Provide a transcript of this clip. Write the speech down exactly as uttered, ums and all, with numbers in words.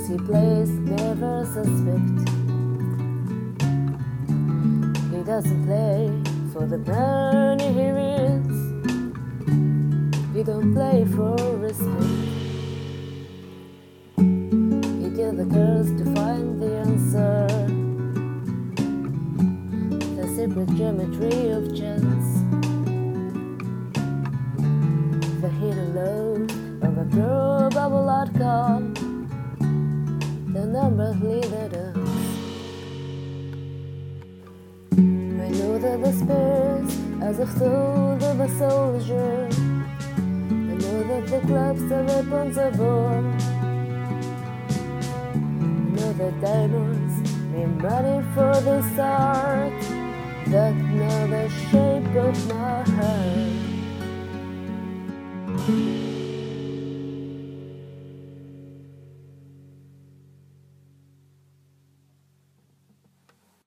he plays never suspect. He doesn't play for the money he wins. He don't play for respect. He deals the cards to find the answer, the secret geometry of chance, the hidden load of a probable outcome, the numbers lead us. I know that the spirits as a soul of a soldier. I know that the clubs are weapons of war. I know that diamonds mean money for this art, that know the shape of my heart.